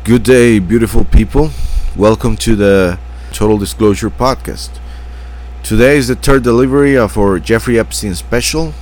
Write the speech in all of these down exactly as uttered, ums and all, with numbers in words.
Good day, beautiful people. Welcome to the Total Disclosure Podcast. Today is the third delivery of our Jeffrey Epstein special,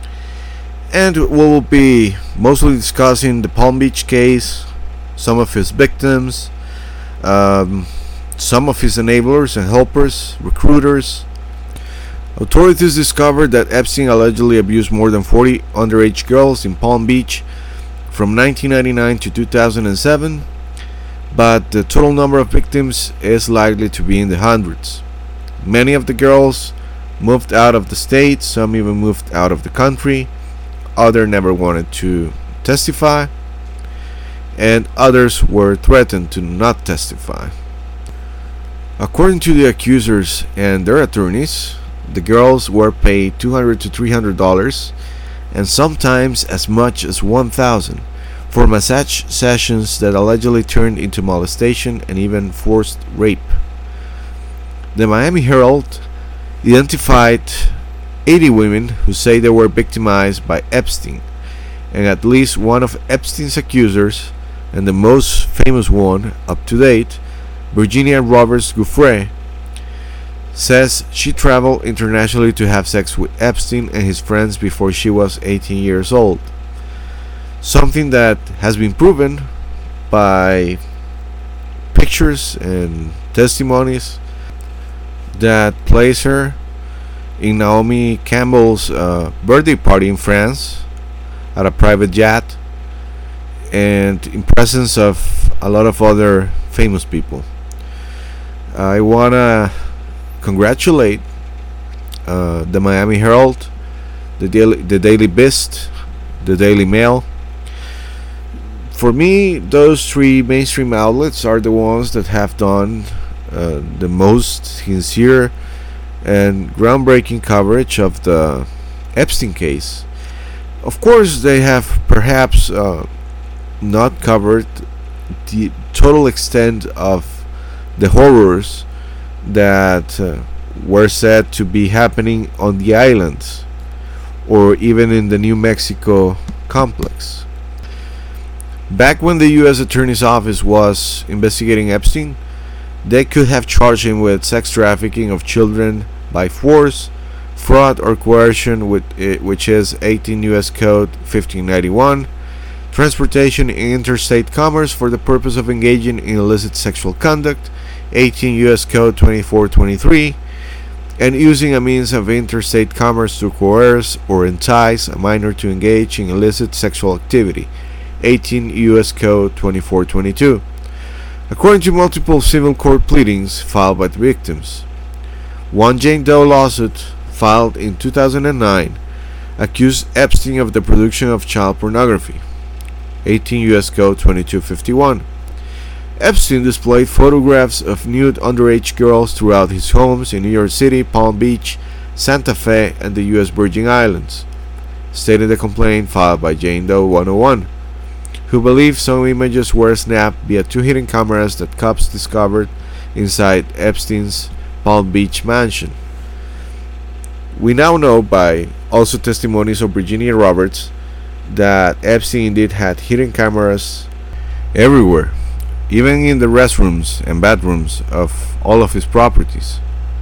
and we will be mostly discussing the Palm Beach case, some of his victims, um, some of his enablers and helpers, recruiters. Authorities discovered that Epstein allegedly abused more than forty underage girls in Palm Beach from nineteen ninety-nine to two thousand seven, but the total number of victims is likely to be in the hundreds. Many of the girls moved out of the state, some even moved out of the country, others never wanted to testify, and others were threatened to not testify. According to the accusers and their attorneys, the girls were paid two hundred to three hundred dollars and sometimes as much as one thousand dollars for massage sessions that allegedly turned into molestation and even forced rape. The Miami Herald identified eighty women who say they were victimized by Epstein, and at least one of Epstein's accusers, and the most famous one up to date, Virginia Roberts Giuffre, says she traveled internationally to have sex with Epstein and his friends before she was eighteen years old. Something that has been proven by pictures and testimonies that place her in Naomi Campbell's uh, birthday party in France at a private jet and in presence of a lot of other famous people. I wanna congratulate uh, the Miami Herald, the Daily, the Daily Beast, the Daily Mail. For me, those three mainstream outlets are the ones that have done uh, the most sincere and groundbreaking coverage of the Epstein case. Of course, they have perhaps uh, not covered the total extent of the horrors that uh, were said to be happening on the islands or even in the New Mexico complex. Back when the U S Attorney's Office was investigating Epstein, they could have charged him with sex trafficking of children by force, fraud or coercion, with it, which is eighteen U S Code fifteen ninety-one, transportation in interstate commerce for the purpose of engaging in illicit sexual conduct, eighteen U S Code twenty-four twenty-three, and using a means of interstate commerce to coerce or entice a minor to engage in illicit sexual activity, eighteen U S Code twenty-four twenty-two, according to multiple civil court pleadings filed by the victims. One Jane Doe lawsuit filed in two thousand nine accused Epstein of the production of child pornography, eighteen U S Code twenty-two fifty-one. Epstein displayed photographs of nude underage girls throughout his homes in New York City, Palm Beach, Santa Fe, and the U S Virgin Islands, stated the complaint filed by Jane Doe one oh one, who believed some images were snapped via two hidden cameras that cops discovered inside Epstein's Palm Beach mansion. We now know by also testimonies of Virginia Roberts that Epstein indeed had hidden cameras everywhere, even in the restrooms and bathrooms of all of his properties.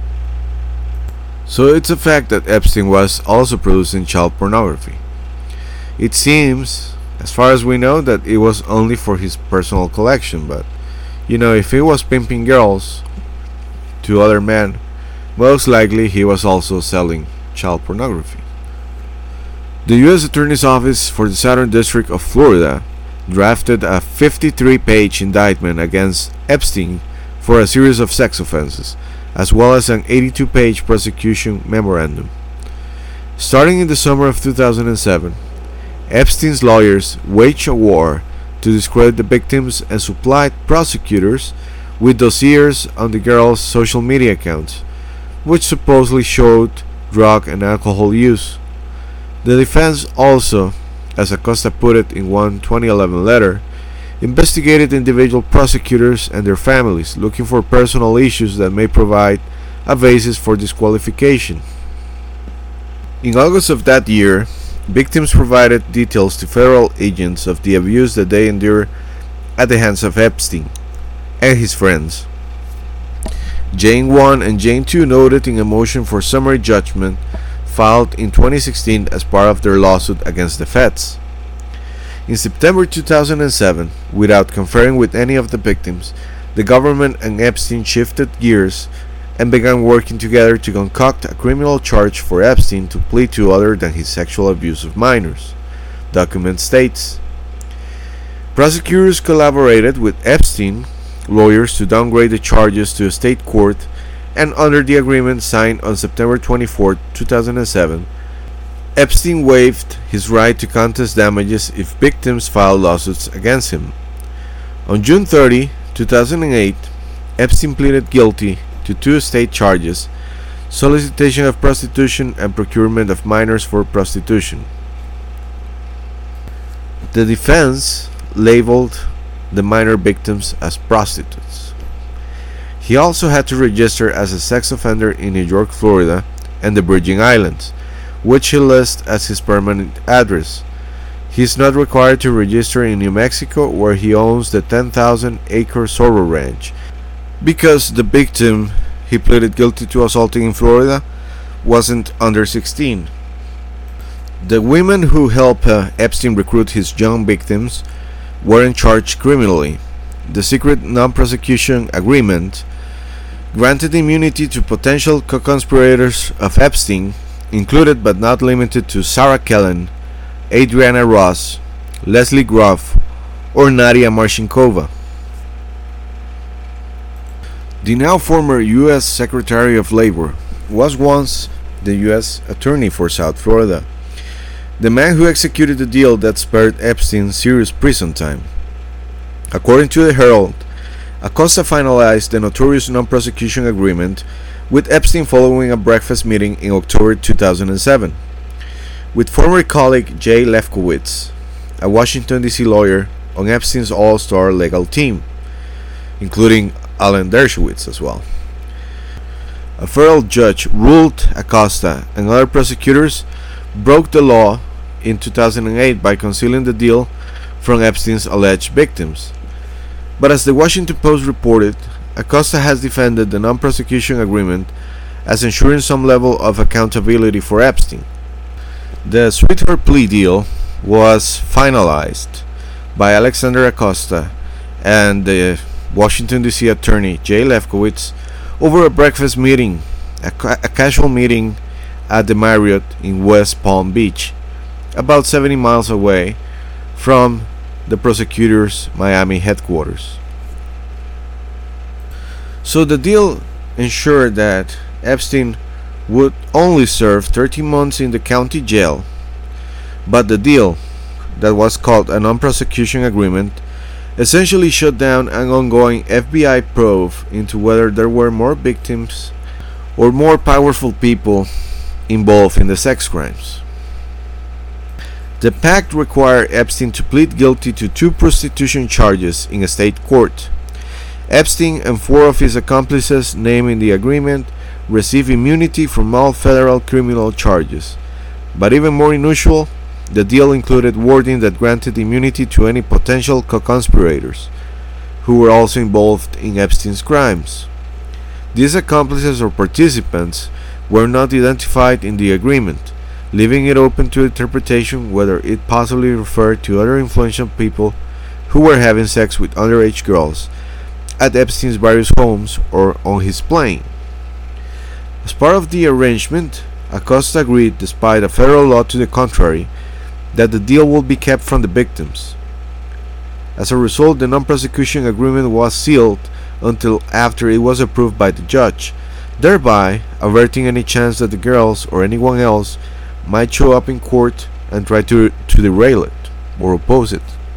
So it's a fact that Epstein was also producing child pornography. It seems, as far as we know, that it was only for his personal collection, but you know, if he was pimping girls to other men, most likely he was also selling child pornography. The U S Attorney's Office for the Southern District of Florida drafted a fifty-three page indictment against Epstein for a series of sex offenses, as well as an eighty-two page prosecution memorandum. Starting in the summer of two thousand seven, Epstein's lawyers waged a war to discredit the victims and supplied prosecutors with dossiers on the girls' social media accounts, which supposedly showed drug and alcohol use. The defense also, as Acosta put it in one twenty eleven letter, investigated individual prosecutors and their families, looking for personal issues that may provide a basis for disqualification. In August of that year, victims provided details to federal agents of the abuse that they endured at the hands of Epstein and his friends. Jane one and Jane two noted in a motion for summary judgment filed in twenty sixteen as part of their lawsuit against the feds. In September two thousand seven, without conferring with any of the victims, the government and Epstein shifted gears and began working together to concoct a criminal charge for Epstein to plead to other than his sexual abuse of minors, document states. Prosecutors collaborated with Epstein lawyers to downgrade the charges to a state court, and under the agreement signed on September twenty-fourth, two thousand seven, Epstein waived his right to contest damages if victims filed lawsuits against him. On June thirtieth, two thousand eight, Epstein pleaded guilty to two state charges: solicitation of prostitution and procurement of minors for prostitution. The defense labeled the minor victims as prostitutes. He also had to register as a sex offender in New York, Florida, and the Virgin Islands, which he lists as his permanent address. He is not required to register in New Mexico, where he owns the ten thousand acre Zorro Ranch, because the victim he pleaded guilty to assaulting in Florida wasn't under sixteen. The women who helped uh, Epstein recruit his young victims weren't charged criminally. The secret non-prosecution agreement granted immunity to potential co-conspirators of Epstein, included but not limited to Sarah Kellen, Adriana Ross, Leslie Groff, or Nadia Marcinkova. The now former U S Secretary of Labor was once the U S Attorney for South Florida, the man who executed the deal that spared Epstein serious prison time. According to the Herald, Acosta finalized the notorious non-prosecution agreement with Epstein following a breakfast meeting in October two thousand seven with former colleague Jay Lefkowitz, a Washington, D C lawyer on Epstein's all-star legal team, including Alan Dershowitz as well. A federal judge ruled Acosta and other prosecutors broke the law in two thousand eight by concealing the deal from Epstein's alleged victims. But as the Washington Post reported, Acosta has defended the non-prosecution agreement as ensuring some level of accountability for Epstein. The sweetheart plea deal was finalized by Alexander Acosta and the Washington, D C attorney Jay Lefkowitz over a breakfast meeting, a, ca- a casual meeting at the Marriott in West Palm Beach, about seventy miles away from the prosecutor's Miami headquarters. So the deal ensured that Epstein would only serve thirteen months in the county jail, but the deal, that was called a non-prosecution agreement, essentially shut down an ongoing F B I probe into whether there were more victims or more powerful people involved in the sex crimes. The pact required Epstein to plead guilty to two prostitution charges in a state court. Epstein and four of his accomplices named in the agreement receive immunity from all federal criminal charges. But even more unusual, the deal included wording that granted immunity to any potential co-conspirators who were also involved in Epstein's crimes. These accomplices or participants were not identified in the agreement, leaving it open to interpretation whether it possibly referred to other influential people who were having sex with underage girls at Epstein's various homes or on his plane. As part of the arrangement, Acosta agreed, despite a federal law to the contrary, that the deal would be kept from the victims. As a result, the non-prosecution agreement was sealed until after it was approved by the judge, thereby averting any chance that the girls or anyone else might show up in court and try to, to derail it or oppose it.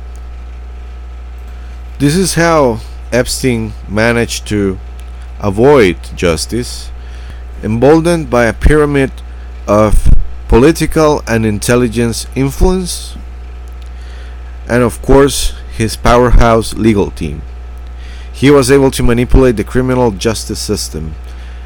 This is how Epstein managed to avoid justice, emboldened by a pyramid of political and intelligence influence, and of course his powerhouse legal team. He was able to manipulate the criminal justice system,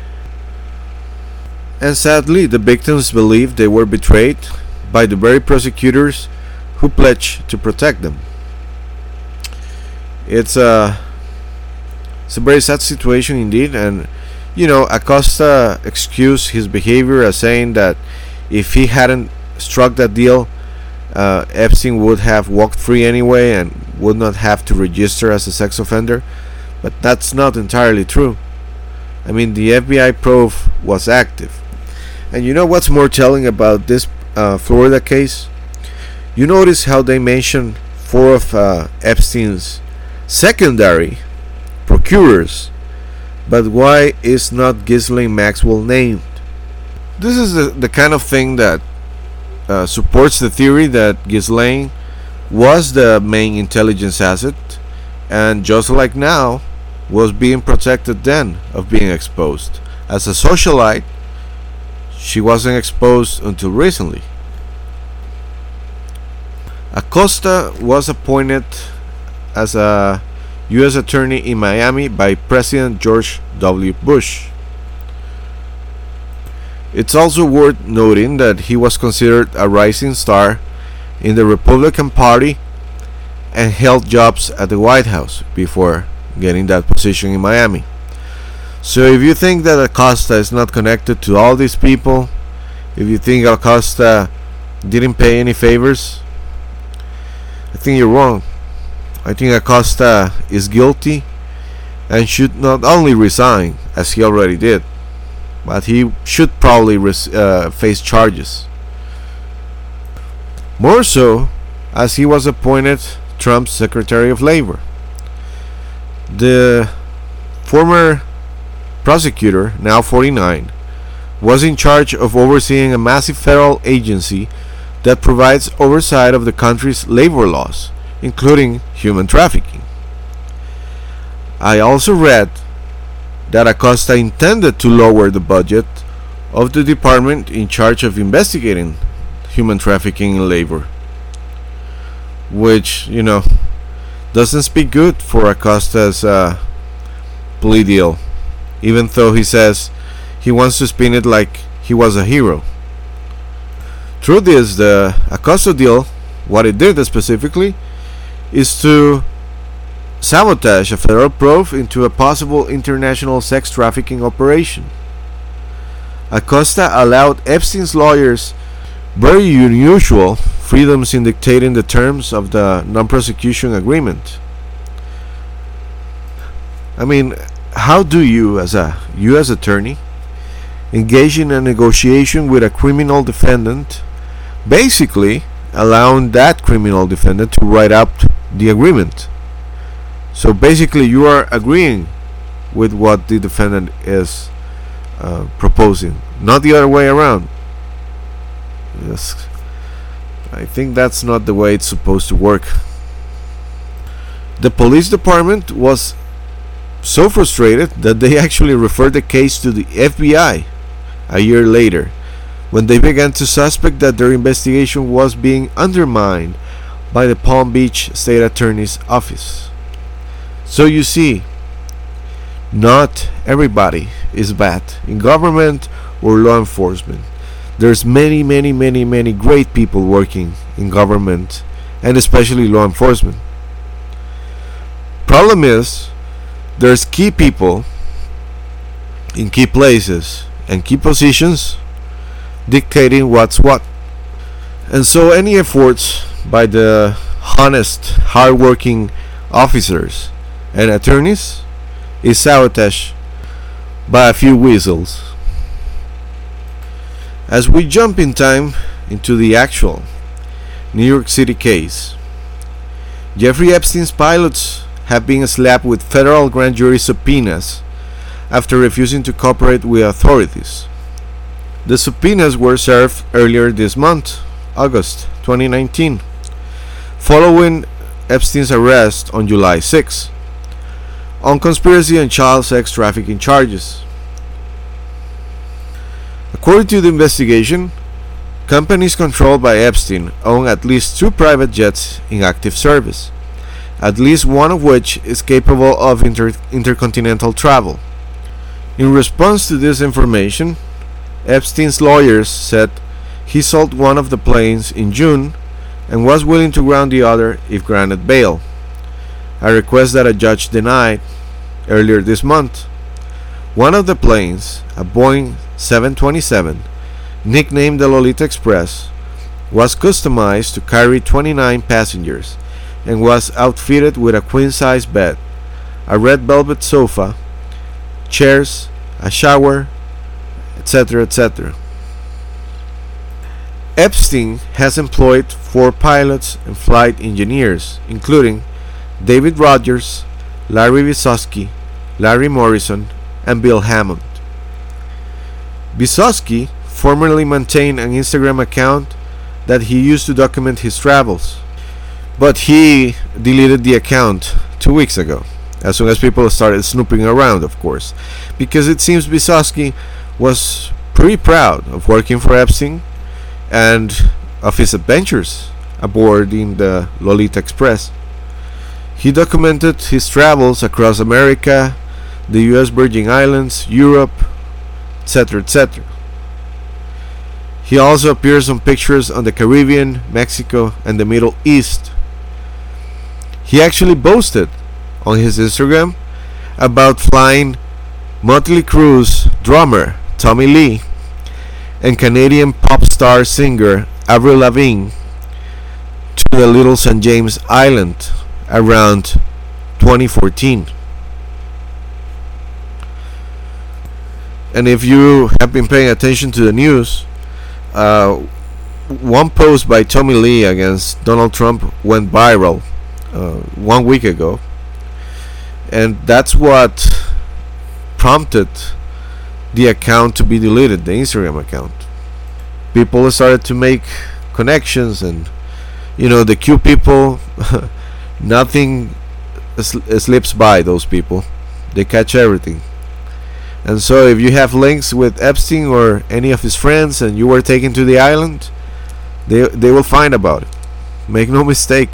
and sadly the victims believed they were betrayed by the very prosecutors who pledged to protect them. It's a it's a very sad situation indeed, and you know, Acosta excused his behavior as saying that if he hadn't struck that deal, uh, Epstein would have walked free anyway and would not have to register as a sex offender. But that's not entirely true. I mean, the F B I probe was active. And you know what's more telling about this uh, Florida case? You notice how they mention four of uh, Epstein's secondary procurers, but why is not Ghislaine Maxwell named? This is the, the kind of thing that uh, supports the theory that Ghislaine was the main intelligence asset, and just like now, was being protected then of being exposed. As a socialite, she wasn't exposed until recently. Acosta was appointed as a U S attorney in Miami by President George W. Bush. It's also worth noting that he was considered a rising star in the Republican Party and held jobs at the White House before getting that position in Miami. So if you think that Acosta is not connected to all these people, if you think Acosta didn't pay any favors, I think you're wrong. I think Acosta is guilty and should not only resign, as he already did, but he should probably res- uh, face charges. More so, as he was appointed Trump's Secretary of Labor. The former prosecutor, now forty-nine, was in charge of overseeing a massive federal agency that provides oversight of the country's labor laws, including human trafficking. I also read that Acosta intended to lower the budget of the department in charge of investigating human trafficking in labor, which, you know, doesn't speak good for Acosta's uh, plea deal, even though he says he wants to spin it like he was a hero. Truth is, the Acosta deal, what it did specifically, is to sabotage a federal probe into a possible international sex trafficking operation. Acosta allowed Epstein's lawyers very unusual freedoms in dictating the terms of the non-prosecution agreement. I mean, how do you, as a U S attorney, engage in a negotiation with a criminal defendant, basically allowing that criminal defendant to write up the agreement? So basically you are agreeing with what the defendant is uh, proposing, not the other way around. Yes, I think that's not the way it's supposed to work. The police department was so frustrated that they actually referred the case to the F B I a year later, when they began to suspect that their investigation was being undermined by the Palm Beach State Attorney's Office. So you see, not everybody is bad in government or law enforcement. There's many, many, many, many great people working in government and especially law enforcement. Problem is, there's key people in key places and key positions dictating what's what. And so any efforts by the honest, hardworking officers and attorneys is sabotage by a few weasels. As we jump in time into the actual New York City case, Jeffrey Epstein's pilots have been slapped with federal grand jury subpoenas after refusing to cooperate with authorities. The subpoenas were served earlier this month, August twenty nineteen, following Epstein's arrest on July sixth, on conspiracy and child sex trafficking charges. According to the investigation, companies controlled by Epstein own at least two private jets in active service, at least one of which is capable of inter- intercontinental travel. In response to this information, Epstein's lawyers said he sold one of the planes in June and was willing to ground the other if granted bail. a request that a judge denied earlier this month. One of the planes, a Boeing seven twenty-seven, nicknamed the Lolita Express, was customized to carry twenty-nine passengers and was outfitted with a queen-size bed, a red velvet sofa, chairs, a shower, et cetera, et cetera. Epstein has employed four pilots and flight engineers, including David Rogers, Larry Vysotsky, Larry Morrison, and Bill Hammond. Vysotsky formerly maintained an Instagram account that he used to document his travels, but he deleted the account two weeks ago, as soon as people started snooping around, of course, because it seems Vysotsky was pretty proud of working for Epstein and of his adventures aboard in the Lolita Express. He documented his travels across America, the U S Virgin Islands, Europe, et cetera, et cetera. He also appears on pictures on the Caribbean, Mexico, and the Middle East. He actually boasted on his Instagram about flying Motley Crue's drummer Tommy Lee and Canadian pop star singer Avril Lavigne to the Little Saint James Island around twenty fourteen. And if you have been paying attention to the news, uh, one post by Tommy Lee against Donald Trump went viral uh, one week ago, and that's what prompted the account to be deleted, the Instagram account. People started to make connections, and you know, the Q people, nothing sl- slips by those people. They catch everything. And so if you have links with Epstein or any of his friends and you were taken to the island, they they will find about it. Make no mistake.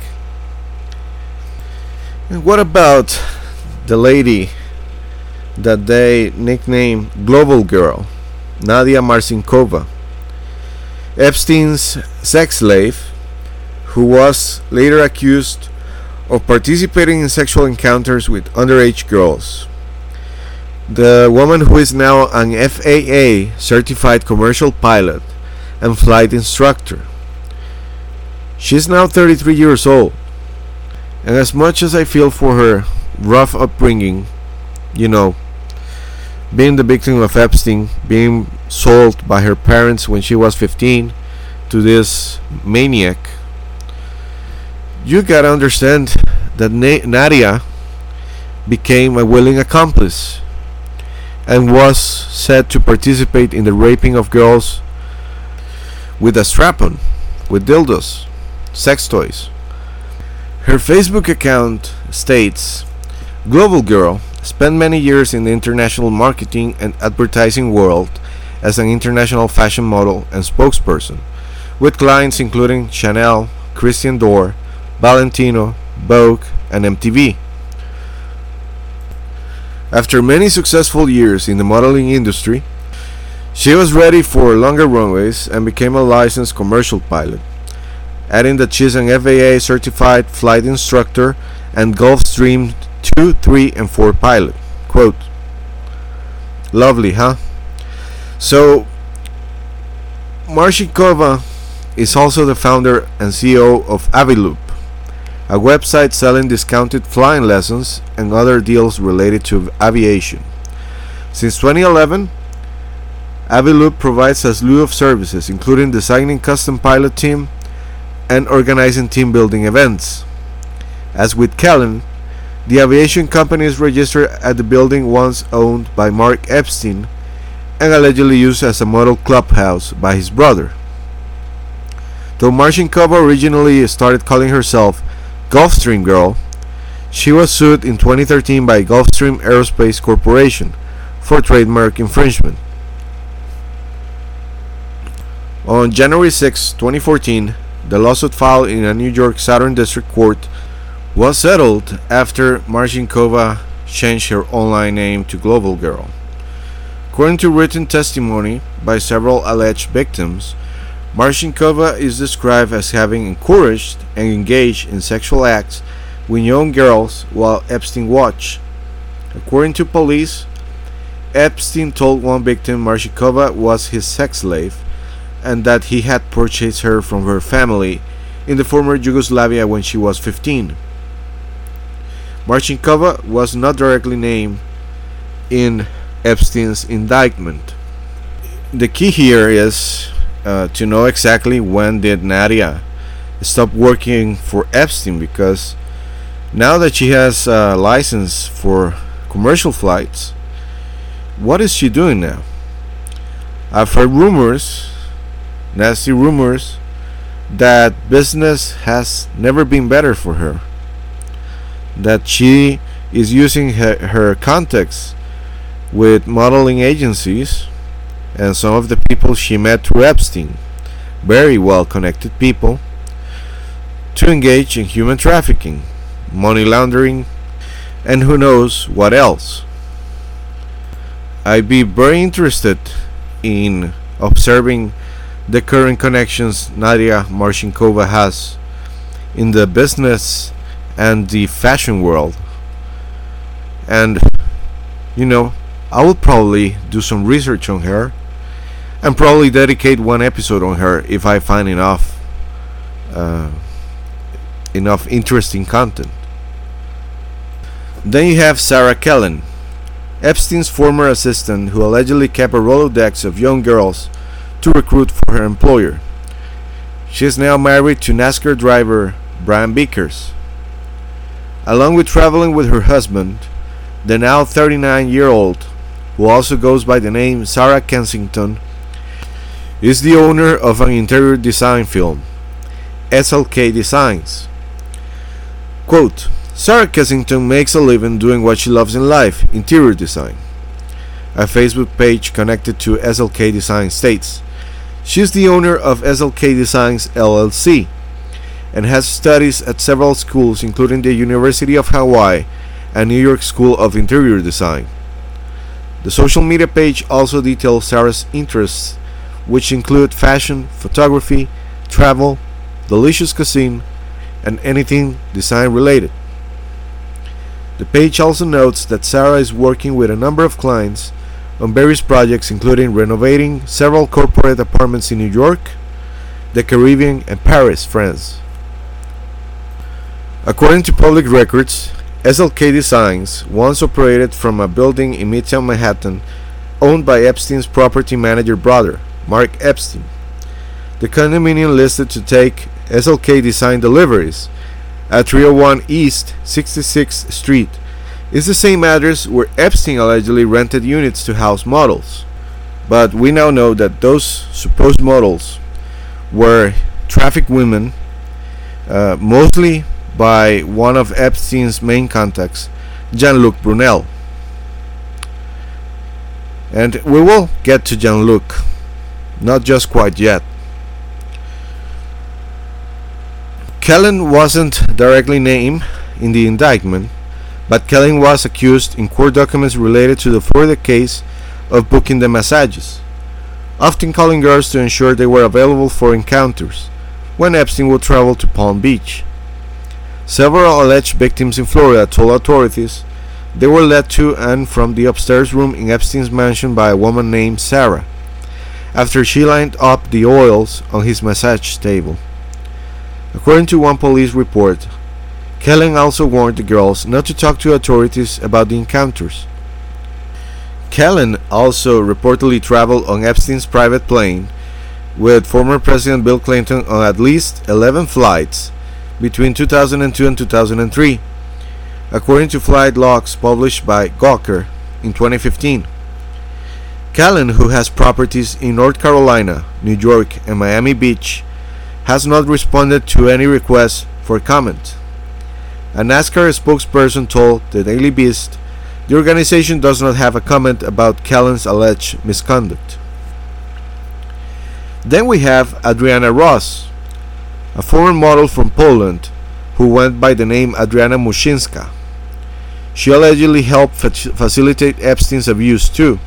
And what about the lady that they nicknamed Global Girl, Nadia Marcinkova, Epstein's sex slave, who was later accused of participating in sexual encounters with underage girls? The woman, who is now an F A A certified commercial pilot and flight instructor. She's now thirty-three years old, and as much as I feel for her rough upbringing, you know, being the victim of Epstein, being sold by her parents when she was fifteen to this maniac, you gotta understand that Na- Nadia became a willing accomplice and was said to participate in the raping of girls with a strap-on, with dildos, sex toys. Her Facebook account states, Global Girl spent many years in the international marketing and advertising world as an international fashion model and spokesperson, with clients including Chanel, Christian Dior, Valentino, Vogue, and M T V. After many successful years in the modeling industry, she was ready for longer runways and became a licensed commercial pilot, adding that she's an F A A certified flight instructor and Gulfstream two, three, and four pilot. Quote, lovely, huh? So, Marcinkova is also the founder and C E O of Aviloop, a website selling discounted flying lessons and other deals related to aviation. Since twenty eleven, Aviloop provides a slew of services, including designing custom pilot team and organizing team building events. As with Kellen, the aviation company is registered at the building once owned by Mark Epstein and allegedly used as a model clubhouse by his brother. Though Marcinkova originally started calling herself Gulfstream Girl, she was sued in twenty thirteen by Gulfstream Aerospace Corporation for trademark infringement. On January sixth, twenty fourteen, the lawsuit filed in a New York Southern District Court was settled after Marcinkova changed her online name to Global Girl. According to written testimony by several alleged victims, Marcinkova is described as having encouraged and engaged in sexual acts with young girls while Epstein watched. According to police, Epstein told one victim Marshikova was his sex slave and that he had purchased her from her family in the former Yugoslavia when she was fifteen. Marshikova was not directly named in Epstein's indictment. The key here is uh, to know exactly when did Nadia stop working for Epstein, because now that she has a license for commercial flights, what is she doing now? I've heard rumors, nasty rumors, that business has never been better for her, that she is using her, her contacts with modeling agencies and some of the people she met through Epstein, very well connected people, to engage in human trafficking, money laundering, and who knows what else. I'd be very interested in observing the current connections Nadia Marshikova has in the business and the fashion world. And, you know, I will probably do some research on her and probably dedicate one episode on her if I find enough uh, enough interesting content. Then you have Sarah Kellen, Epstein's former assistant, who allegedly kept a Rolodex of young girls to recruit for her employer. She is now married to NASCAR driver Brian Vickers. Along with traveling with her husband, the now thirty-nine-year-old, who also goes by the name Sarah Kensington, is the owner of an interior design firm, S L K Designs. Quote, Sarah Kensington makes a living doing what she loves in life, interior design. A Facebook page connected to S L K Design states, she is the owner of S L K Designs L L C and has studies at several schools including the University of Hawaii and New York School of Interior Design. The social media page also details Sarah's interests, which include fashion, photography, travel, delicious cuisine, and anything design related. The page also notes that Sarah is working with a number of clients on various projects including renovating several corporate apartments in New York, the Caribbean, and Paris, France. According to public records, S L K Designs once operated from a building in Midtown Manhattan owned by Epstein's property manager brother, Mark Epstein. The condominium listed to take S L K Design deliveries at three oh one East sixty-sixth Street is the same address where Epstein allegedly rented units to house models. But we now know that those supposed models were trafficked women, uh, mostly by one of Epstein's main contacts, Jean-Luc Brunel. And we will get to Jean-Luc, not just quite yet. Kellen wasn't directly named in the indictment, but Kellen was accused in court documents related to the Florida case of booking the massages, often calling girls to ensure they were available for encounters when Epstein would travel to Palm Beach. Several alleged victims in Florida told authorities they were led to and from the upstairs room in Epstein's mansion by a woman named Sarah, after she lined up the oils on his massage table. According to one police report, Kellen also warned the girls not to talk to authorities about the encounters. Kellen also reportedly traveled on Epstein's private plane with former President Bill Clinton on at least eleven flights between two thousand two and two thousand three, according to flight logs published by Gawker in twenty fifteen. Kellen, who has properties in North Carolina, New York, and Miami Beach, has not responded to any requests for comment. A NASCAR spokesperson told the Daily Beast the organization does not have a comment about Kellen's alleged misconduct. Then we have Adriana Ross, a former model from Poland who went by the name Adriana Mushinska. She allegedly helped fa- facilitate Epstein's abuse too.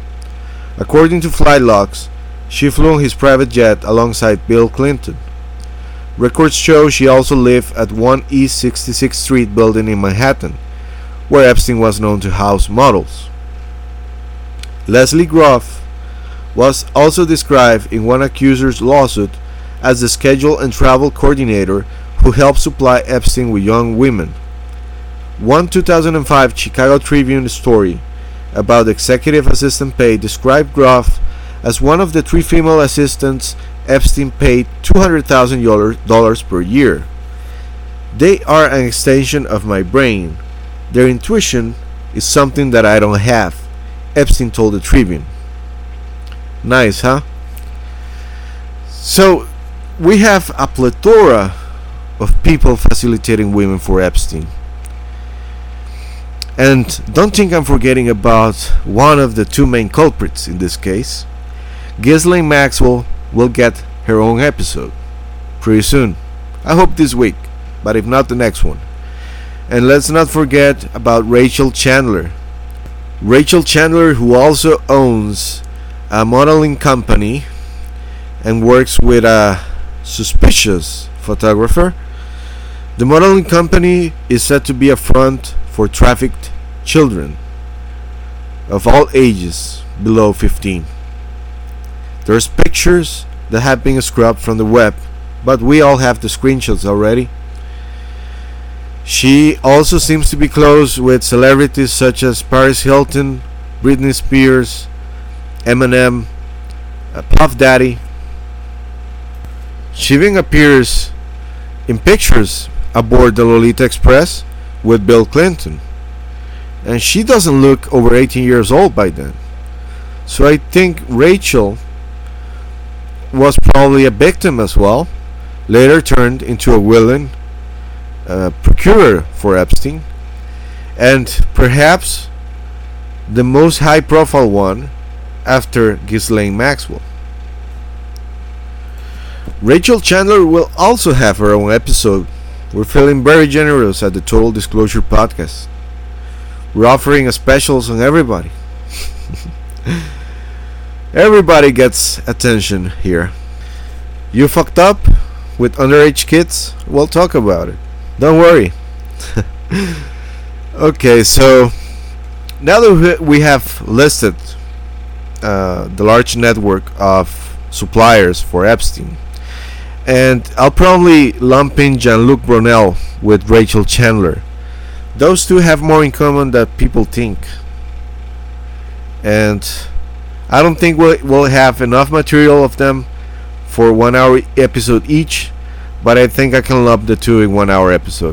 According to flight logs, she flew on his private jet alongside Bill Clinton. Records show she also lived at one East sixty-sixth Street building in Manhattan, where Epstein was known to house models. Leslie Groff was also described in one accuser's lawsuit as the schedule and travel coordinator who helped supply Epstein with young women. One two thousand five Chicago Tribune story about the executive assistant pay described Groff as one of the three female assistants Epstein paid two hundred thousand dollars per year. They are an extension of my brain. Their intuition is something that I don't have, Epstein told the Tribune. Nice, huh? So, we have a plethora of people facilitating women for Epstein. And don't think I'm forgetting about one of the two main culprits in this case. Ghislaine Maxwell will get her own episode pretty soon. I hope this week, but if not, the next one. And let's not forget about Rachel Chandler. Rachel Chandler, who also owns a modeling company and works with a suspicious photographer. The modeling company is said to be a front for trafficked children of all ages below fifteen. There's pictures that have been scrubbed from the web, but we all have the screenshots already. She also seems to be close with celebrities such as Paris Hilton, Britney Spears, Eminem, uh, Puff Daddy. She even appears in pictures aboard the Lolita Express with Bill Clinton. And she doesn't look over eighteen years old by then. So I think Rachel was probably a victim as well, later turned into a willing uh, procurer for Epstein, and perhaps the most high profile one after Ghislaine Maxwell. Rachel Chandler will also have her own episode. We're feeling very generous at the Total Disclosure Podcast. We're offering a specials on everybody. Everybody gets attention here. You fucked up with underage kids? We'll talk about it. Don't worry. Okay, so now that we have listed uh, the large network of suppliers for Epstein, and I'll probably lump in Jean-Luc Brunel with Rachel Chandler. Those two have more in common than people think. And I don't think we'll, we'll have enough material of them for one hour episode each, but I think I can lump the two in one hour episode.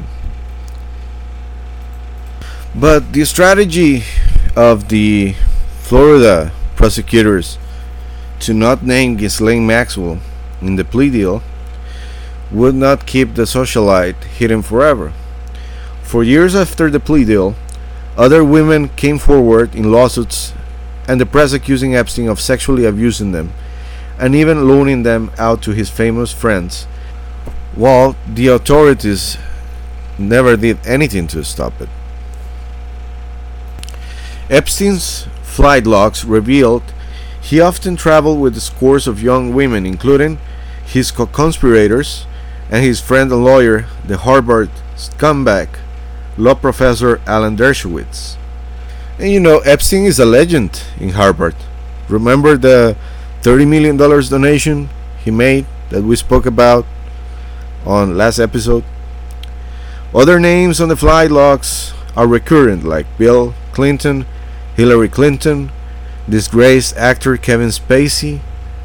But the strategy of the Florida prosecutors to not name Ghislaine Maxwell in the plea deal would not keep the socialite hidden forever. For years after the plea deal, other women came forward in lawsuits and the press accusing Epstein of sexually abusing them and even loaning them out to his famous friends, while the authorities never did anything to stop it. Epstein's flight logs revealed he often traveled with scores of young women, including his co-conspirators and his friend and lawyer, the Harvard scumbag law professor Alan Dershowitz. And you know, Epstein is a legend in Harvard. Remember the thirty million dollars donation he made that we spoke about on last episode? Other names on the flight logs are recurrent, like Bill Clinton, Hillary Clinton, disgraced actor Kevin Spacey,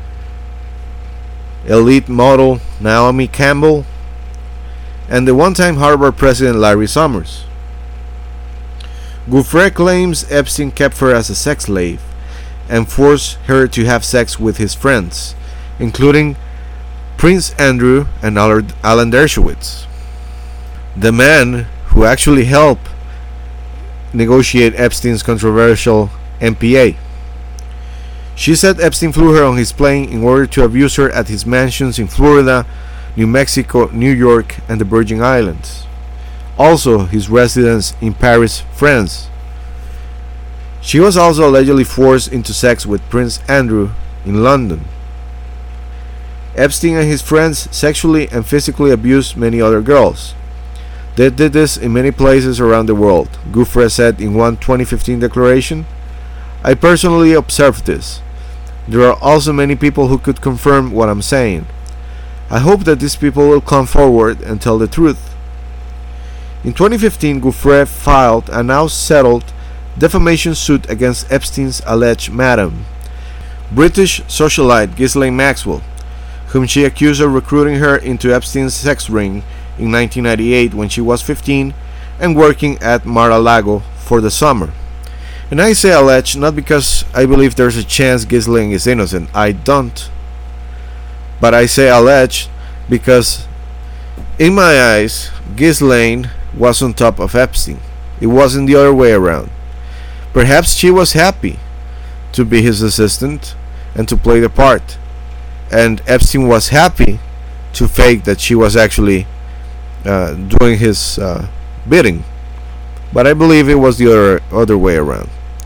elite model Naomi Campbell, and the one-time Harvard president Larry Summers. Gouffre claims Epstein kept her as a sex slave and forced her to have sex with his friends, including Prince Andrew and Alan Dershowitz, the man who actually helped negotiate Epstein's controversial M P A. She said Epstein flew her on his plane in order to abuse her at his mansions in Florida, New Mexico, New York, and the Virgin Islands. Also, his residence in Paris, France. She was also allegedly forced into sex with Prince Andrew in London. Epstein and his friends sexually and physically abused many other girls. They did this in many places around the world, Giuffre said in one twenty fifteen declaration. I personally observed this. There are also many people who could confirm what I'm saying. I hope that these people will come forward and tell the truth. In twenty fifteen, Giuffre filed a now settled defamation suit against Epstein's alleged madam, British socialite Ghislaine Maxwell, whom she accused of recruiting her into Epstein's sex ring in nineteen ninety-eight when she was fifteen and working at Mar-a-Lago for the summer. And I say alleged not because I believe there's a chance Ghislaine is innocent. I don't. But I say alleged because, in my eyes, Ghislaine was on top of Epstein. It wasn't the other way around. Perhaps she was happy to be his assistant and to play the part, and Epstein was happy to fake that she was actually uh, doing his uh, bidding. But I believe it was the other other way around.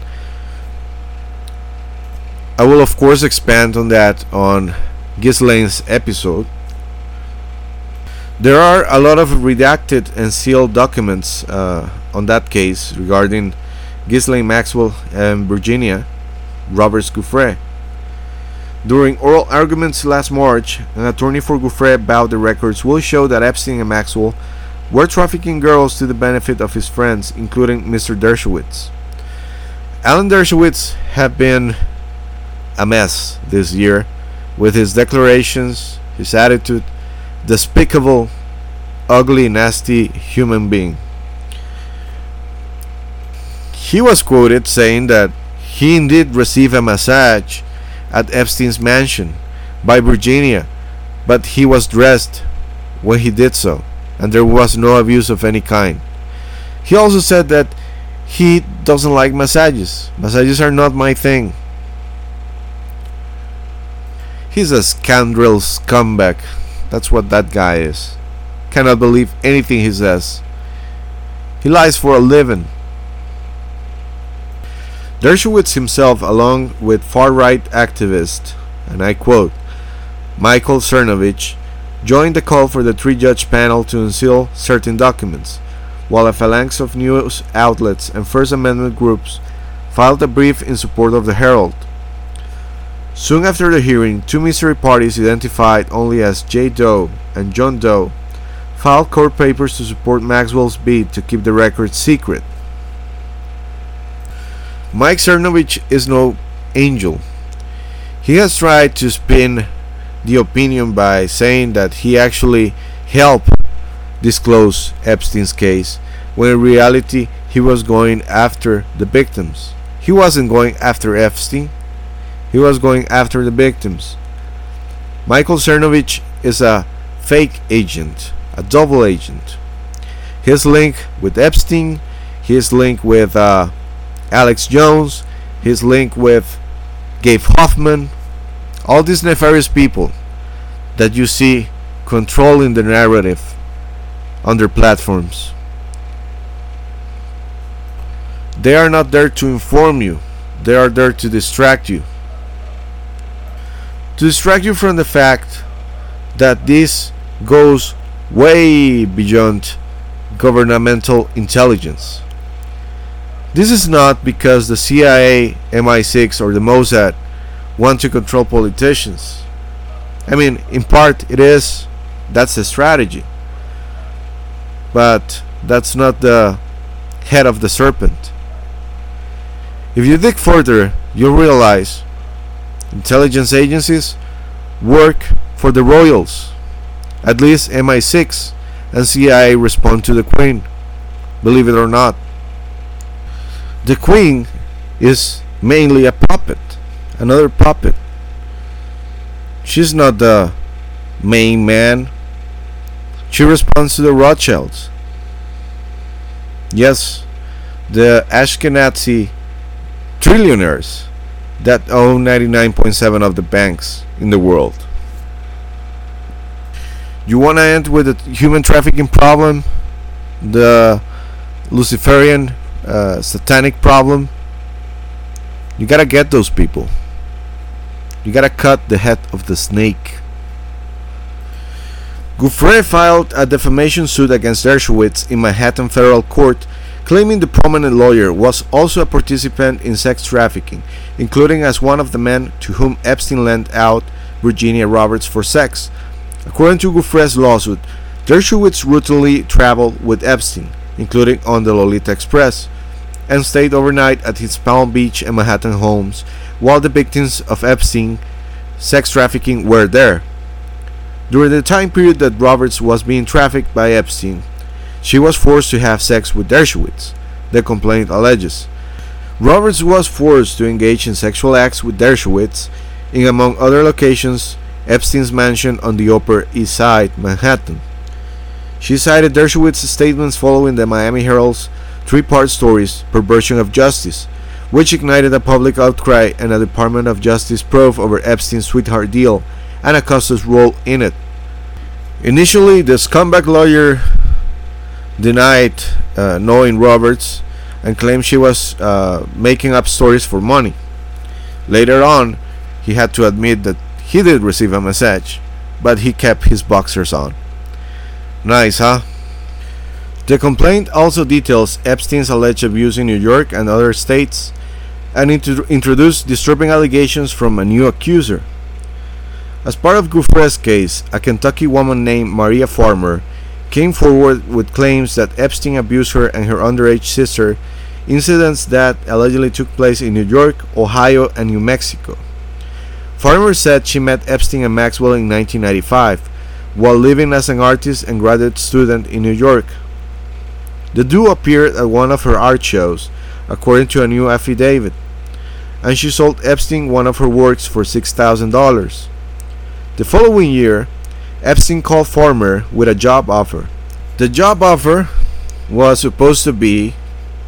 I will of course expand on that on Ghislaine's episode. There are a lot of redacted and sealed documents uh, on that case regarding Ghislaine Maxwell and Virginia Roberts Giuffre. During oral arguments last March, an attorney for Giuffre vowed the records will show that Epstein and Maxwell were trafficking girls to the benefit of his friends, including Mister Dershowitz. Alan Dershowitz had been a mess this year with his declarations, his attitude, despicable, ugly, nasty human being. He was quoted saying that he indeed received a massage at Epstein's mansion by Virginia, but he was dressed when he did so, and there was no abuse of any kind. He also said that he doesn't like massages. Massages are not my thing. He's a scoundrel scumbag. That's what that guy is. Cannot believe anything he says. He lies for a living. Dershowitz himself, along with far-right activist, and I quote, Michael Cernovich, joined the call for the three-judge panel to unseal certain documents, while a phalanx of news outlets and First Amendment groups filed a brief in support of the Herald. Soon after the hearing, two mystery parties identified only as Jay Doe and John Doe filed court papers to support Maxwell's bid to keep the records secret. Mike Cernovich is no angel. He has tried to spin the opinion by saying that he actually helped disclose Epstein's case, when in reality he was going after the victims. He wasn't going after Epstein. He was going after the victims. Michael Cernovich is a fake agent, a double agent. His link with Epstein, his link with uh, Alex Jones, his link with Gabe Hoffman, all these nefarious people that you see controlling the narrative on their platforms. They are not there to inform you. They are there to distract you. To distract you from the fact that this goes way beyond governmental intelligence. This is not because the C I A, M I six, or the Mossad want to control politicians. I mean, in part it is. That's the strategy. But that's not the head of the serpent. If you dig further, you'll realize intelligence agencies work for the royals. At least M I six and C I A respond to the Queen, believe it or not. The Queen is mainly a puppet, another puppet. She's not the main man. She responds to the Rothschilds. Yes, the Ashkenazi trillionaires that own ninety-nine point seven of the banks in the world. You want to end with the human trafficking problem, the Luciferian uh, satanic problem? You gotta get those people. You gotta cut the head of the snake. Gouffre filed a defamation suit against Dershowitz in Manhattan federal court, claiming the prominent lawyer was also a participant in sex trafficking, including as one of the men to whom Epstein lent out Virginia Roberts for sex. According to Gouffre's lawsuit, Dershowitz routinely traveled with Epstein, including on the Lolita Express, and stayed overnight at his Palm Beach and Manhattan homes while the victims of Epstein sex trafficking were there. During the time period that Roberts was being trafficked by Epstein, she was forced to have sex with Dershowitz, the complaint alleges. Roberts was forced to engage in sexual acts with Dershowitz in, among other locations, Epstein's mansion on the Upper East Side, Manhattan. She cited Dershowitz's statements following the Miami Herald's three-part stories, Perversion of Justice, which ignited a public outcry and a Department of Justice probe over Epstein's sweetheart deal and Acosta's role in it. Initially, the scumbag lawyer denied uh, knowing Roberts and claimed she was uh, making up stories for money. Later on, he had to admit that he did receive a message, but he kept his boxers on. Nice, huh? The complaint also details Epstein's alleged abuse in New York and other states, and int- introduced disturbing allegations from a new accuser. As part of Gouffre's case, a Kentucky woman named Maria Farmer came forward with claims that Epstein abused her and her underage sister, incidents that allegedly took place in New York, Ohio, and New Mexico. Farmer said she met Epstein and Maxwell in nineteen ninety-five, while living as an artist and graduate student in New York. The duo appeared at one of her art shows, according to a new affidavit, and she sold Epstein one of her works for six thousand dollars. The following year, Epstein called Farmer with a job offer. The job offer was supposed to be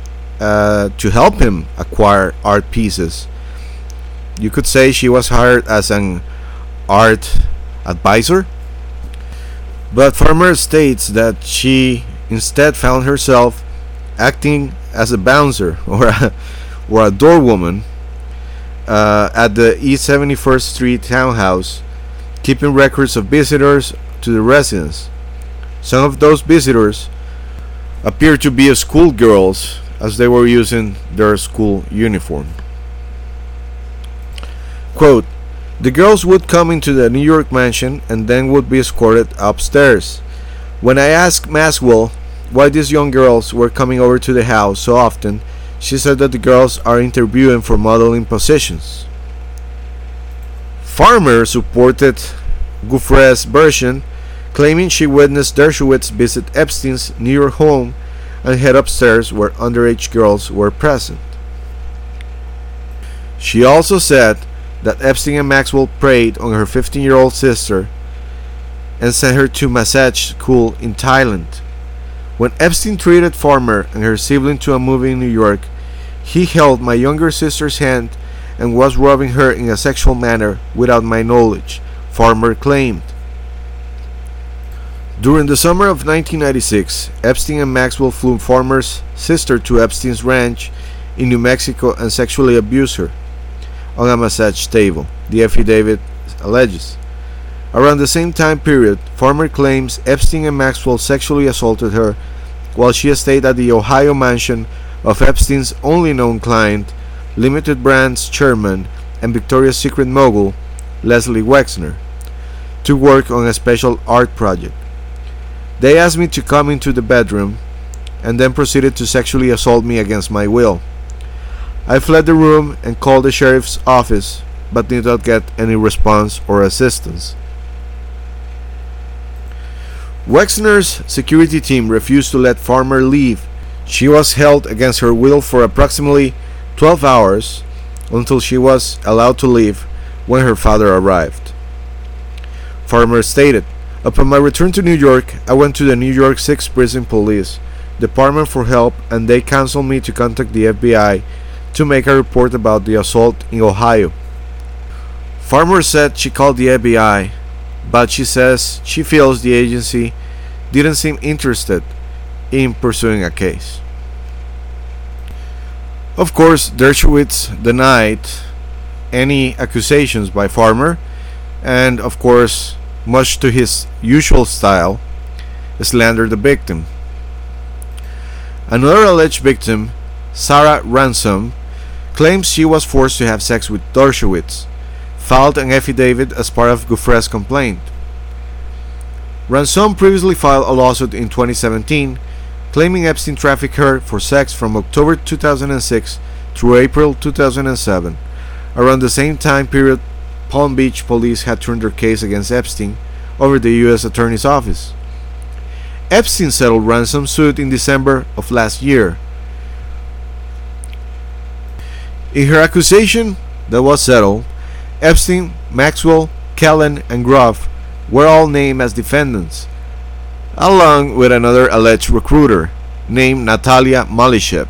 uh, to help him acquire art pieces. You could say she was hired as an art advisor, but Farmer states that she instead found herself acting as a bouncer or a, or a doorwoman uh, at the East seventy-first Street townhouse, keeping records of visitors to the residence. Some of those visitors appeared to be schoolgirls as they were using their school uniform. Quote, the girls would come into the New York mansion and then would be escorted upstairs. When I asked Maxwell why these young girls were coming over to the house so often, she said that the girls are interviewing for modeling positions. Farmer supported Gouffre's version, claiming she witnessed Dershowitz visit Epstein's New York home and head upstairs where underage girls were present. She also said that Epstein and Maxwell preyed on her fifteen-year-old sister and sent her to massage school in Thailand. When Epstein treated Farmer and her sibling to a movie in New York, he held my younger sister's hand and was rubbing her in a sexual manner without my knowledge, Farmer claimed. During the summer of nineteen ninety-six, Epstein and Maxwell flew Farmer's sister to Epstein's ranch in New Mexico and sexually abused her on a massage table, the affidavit alleges. Around the same time period, Farmer claims Epstein and Maxwell sexually assaulted her while she stayed at the Ohio mansion of Epstein's only known client, Limited Brands chairman and Victoria's Secret mogul, Leslie Wexner, to work on a special art project. They asked me to come into the bedroom and then proceeded to sexually assault me against my will. I fled the room and called the sheriff's office, but did not get any response or assistance. Wexner's security team refused to let Farmer leave. She was held against her will for approximately twelve hours until she was allowed to leave when her father arrived. Farmer stated, upon my return to New York, I went to the New York Sixth Prison Police Department for help, and they counseled me to contact the F B I to make a report about the assault in Ohio. Farmer said she called the F B I, but she says she feels the agency didn't seem interested in pursuing a case. Of course, Dershowitz denied any accusations by Farmer, and of course much to his usual style, slandered the victim. Another alleged victim, Sarah Ransom, claims she was forced to have sex with Dershowitz, filed an affidavit as part of Giuffre's complaint. Ransom previously filed a lawsuit in twenty seventeen, claiming Epstein trafficked her for sex from October two thousand six through April two thousand seven. Around the same time period, Palm Beach police had turned their case against Epstein over the U S Attorney's Office. Epstein settled Ransom's suit in December of last year. In her accusation that was settled, Epstein, Maxwell, Kellen, and Groff were all named as defendants, along with another alleged recruiter named Natalia Malishev.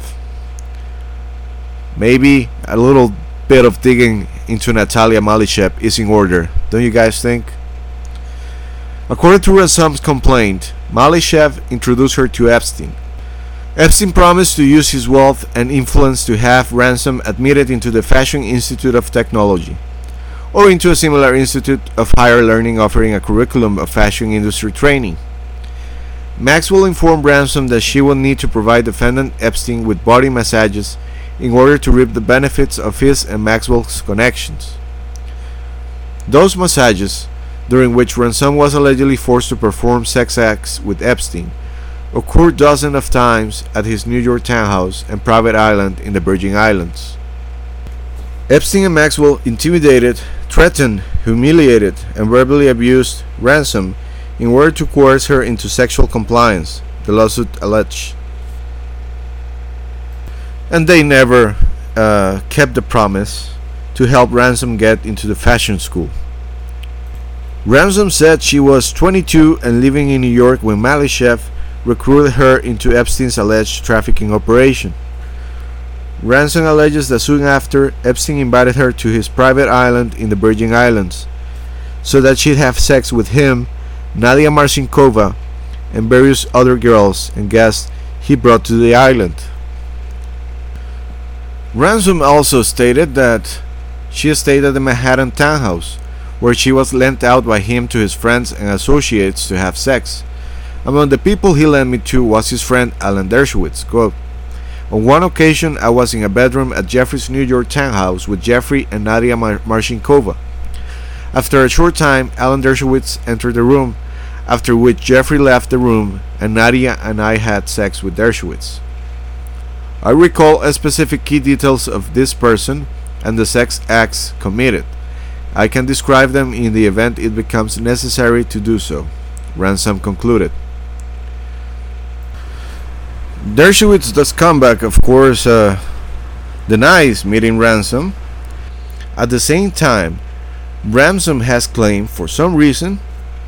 Maybe a little bit of digging into Natalia Malishev is in order, don't you guys think? According to Ransom's complaint, Malishev introduced her to Epstein. Epstein promised to use his wealth and influence to have Ransom admitted into the Fashion Institute of Technology, or into a similar institute of higher learning offering a curriculum of fashion industry training. Maxwell informed Ransom that she would need to provide defendant Epstein with body massages in order to reap the benefits of his and Maxwell's connections. Those massages, during which Ransom was allegedly forced to perform sex acts with Epstein, occurred dozens of times at his New York townhouse and private island in the Virgin Islands. Epstein and Maxwell intimidated, threatened, humiliated, and verbally abused Ransom in order to coerce her into sexual compliance, the lawsuit alleged. And they never uh, kept the promise to help Ransom get into the fashion school. Ransom said she was twenty-two and living in New York when Malishev recruited her into Epstein's alleged trafficking operation. Ransom alleges that soon after, Epstein invited her to his private island in the Virgin Islands so that she'd have sex with him, Nadia Marcinkova, and various other girls and guests he brought to the island. Ransom also stated that she stayed at the Manhattan townhouse, where she was lent out by him to his friends and associates to have sex. Among the people he lent me to was his friend Alan Dershowitz. Quote, on one occasion, I was in a bedroom at Jeffrey's New York townhouse with Jeffrey and Nadia Mar- Marcinkova. After a short time, Alan Dershowitz entered the room, after which Jeffrey left the room and Nadia and I had sex with Dershowitz. I recall a specific key details of this person and the sex acts committed. I can describe them in the event it becomes necessary to do so, Ransom concluded. Dershowitz, the scumbag, of course, uh, denies meeting Ransom. At the same time, Ransom has claimed, for some reason,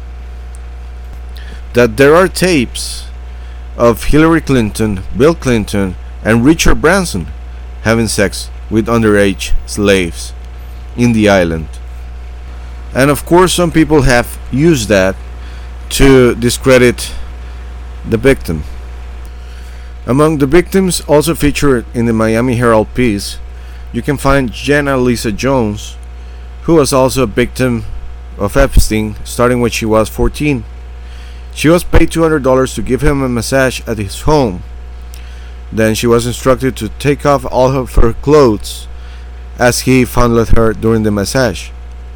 that there are tapes of Hillary Clinton, Bill Clinton, and Richard Branson having sex with underage slaves in the island. And of course, some people have used that to discredit the victim. Among the victims also featured in the Miami Herald piece, you can find Jenna Lisa Jones, who was also a victim of Epstein starting when she was fourteen. She was paid two hundred dollars to give him a massage at his home. Then she was instructed to take off all of her clothes as he fondled her during the massage.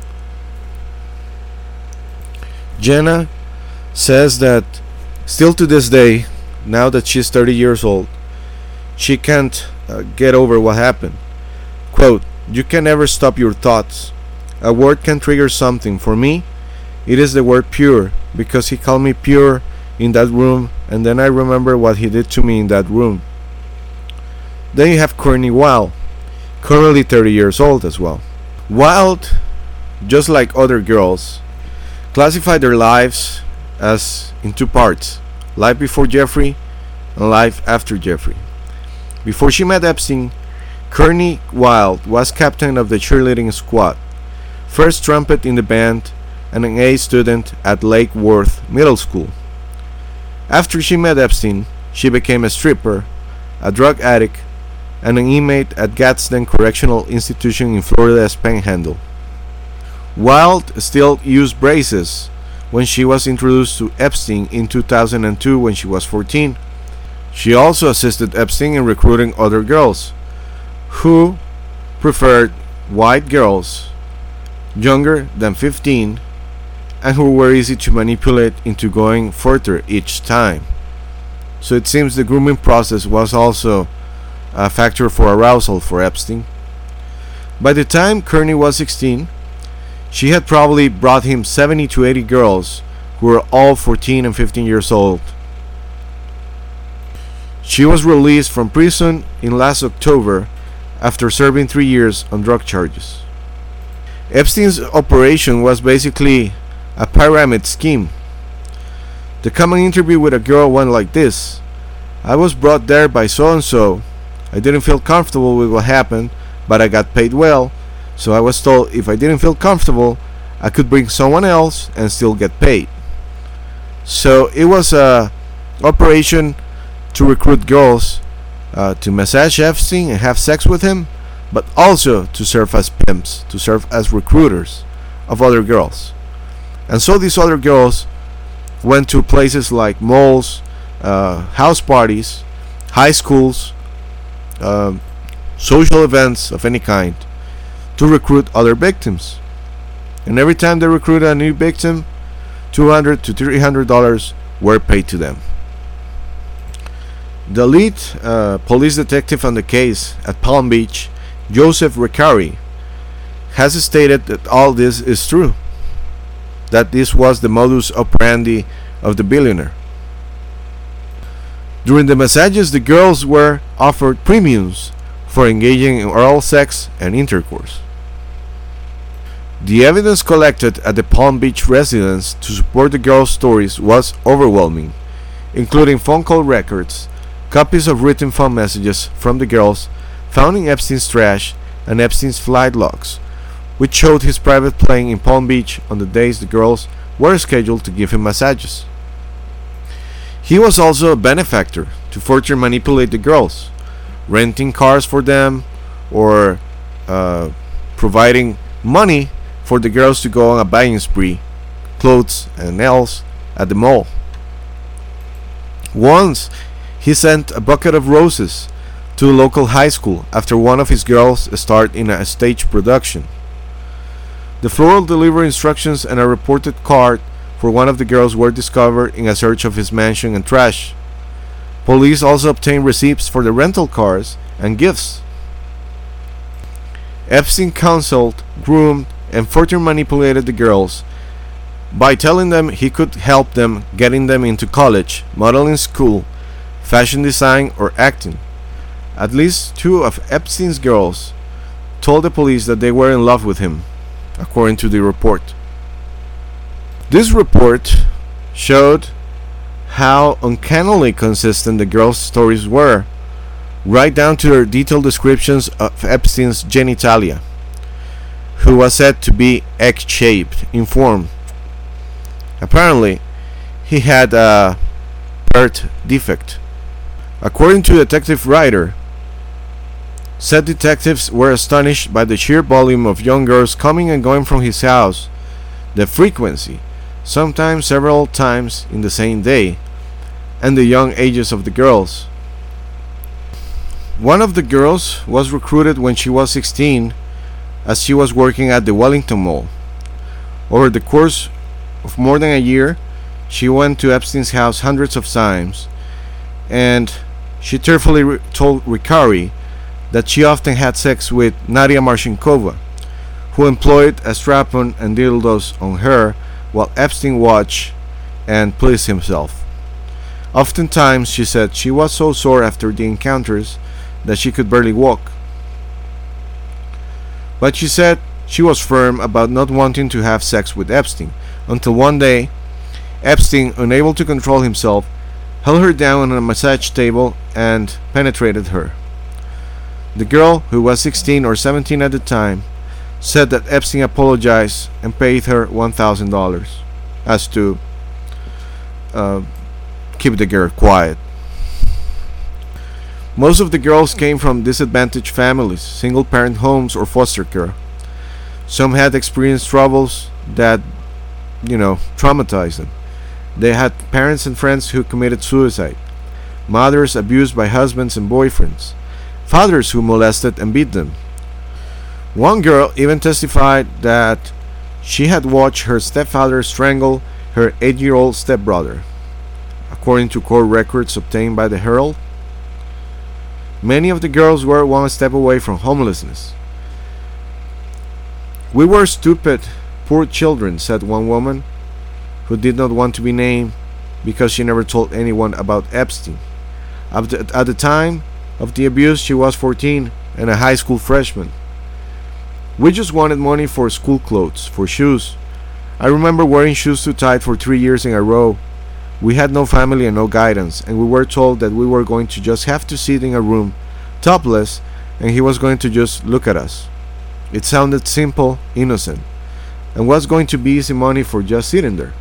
Jenna says that still to this day, now that she's thirty years old, she can't uh, get over what happened. Quote, you can never stop your thoughts. A word can trigger something. For me, it is the word pure, because he called me pure in that room, and then I remember what he did to me in that room. Then you have Courtney Wild, currently thirty years old as well. Wild, just like other girls, classified their lives as in two parts: life before Jeffrey and life after Jeffrey. Before she met Epstein, Courtney Wild was captain of the cheerleading squad, first trumpet in the band, and an A student at Lake Worth Middle School. After she met Epstein, she became a stripper, a drug addict, and an inmate at Gadsden Correctional Institution in Florida's Panhandle. Wild still used braces when she was introduced to Epstein in two thousand two when she was fourteen. She also assisted Epstein in recruiting other girls who preferred white girls younger than fifteen and who were easy to manipulate into going further each time. So it seems the grooming process was also a factor for arousal for Epstein. By the time Kearney was sixteen, she had probably brought him seventy to eighty girls who were all fourteen and fifteen years old. She was released from prison in last October after serving three years on drug charges. Epstein's operation was basically a pyramid scheme. The common interview with a girl went like this: I was brought there by so and so. I didn't feel comfortable with what happened, but I got paid well, so I was told if I didn't feel comfortable, I could bring someone else and still get paid. So it was a operation to recruit girls uh, to massage Epstein and have sex with him, but also to serve as pimps, to serve as recruiters of other girls. And so these other girls went to places like malls, uh, house parties, high schools, uh, social events of any kind to recruit other victims. And every time they recruited a new victim, two hundred to three hundred dollars were paid to them. The lead uh, police detective on the case at Palm Beach, Joseph Recarey, has stated that all this is true, that this was the modus operandi of the billionaire. During the massages, the girls were offered premiums for engaging in oral sex and intercourse. The evidence collected at the Palm Beach residence to support the girls' stories was overwhelming, including phone call records, copies of written phone messages from the girls found in Epstein's trash, and Epstein's flight logs, which showed his private plane in Palm Beach on the days the girls were scheduled to give him massages. He was also a benefactor to further manipulate the girls, renting cars for them or uh, providing money for the girls to go on a buying spree, clothes and nails at the mall. Once, he sent a bucket of roses to a local high school after one of his girls starred in a stage production. The floral delivery instructions and a reported card for one of the girls were discovered in a search of his mansion and trash. Police also obtained receipts for the rental cars and gifts. Epstein counseled, groomed, and further manipulated the girls by telling them he could help them getting them into college, modeling school, fashion design, or acting. At least two of Epstein's girls told the police that they were in love with him, according to the report. This report showed how uncannily consistent the girls' stories were, right down to their detailed descriptions of Epstein's genitalia, who was said to be egg-shaped in form. Apparently, he had a birth defect. According to Detective Ryder, said detectives were astonished by the sheer volume of young girls coming and going from his house, the frequency, sometimes several times in the same day, and the young ages of the girls. One of the girls was recruited when she was sixteen, as she was working at the Wellington Mall. Over the course of more than a year, she went to Epstein's house hundreds of times, and she tearfully re- told Recarey that she often had sex with Nadia Marcinkova, who employed a strap-on and dildos on her while Epstein watched and pleased himself. Oftentimes, she said she was so sore after the encounters that she could barely walk. But she said she was firm about not wanting to have sex with Epstein, until one day, Epstein, unable to control himself, held her down on a massage table and penetrated her. The girl, who was sixteen or seventeen at the time, said that Epstein apologized and paid her one thousand dollars as to uh, keep the girl quiet. Most of the girls came from disadvantaged families, single-parent homes, or foster care. Some had experienced troubles that you know, traumatized them. They had parents and friends who committed suicide, mothers abused by husbands and boyfriends, fathers who molested and beat them. One girl even testified that she had watched her stepfather strangle her eight-year-old stepbrother. According to court records obtained by the Herald, many of the girls were one step away from homelessness. "We were stupid, poor children," said one woman, who did not want to be named because she never told anyone about Epstein. At the, at the time of the abuse, she was fourteen and a high school freshman. "We just wanted money for school clothes, for shoes. I remember wearing shoes too tight for three years in a row. We had no family and no guidance, and we were told that we were going to just have to sit in a room, topless, and he was going to just look at us. It sounded simple, innocent, and was going to be easy money for just sitting there."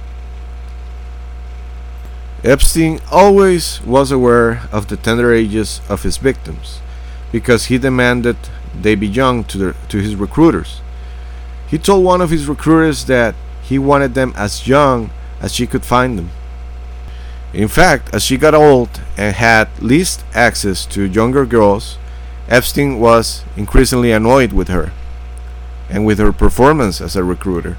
Epstein always was aware of the tender ages of his victims, because he demanded they be young to, their, to his recruiters. He told one of his recruiters that he wanted them as young as she could find them. In fact, as she got old and had least access to younger girls, Epstein was increasingly annoyed with her and with her performance as a recruiter.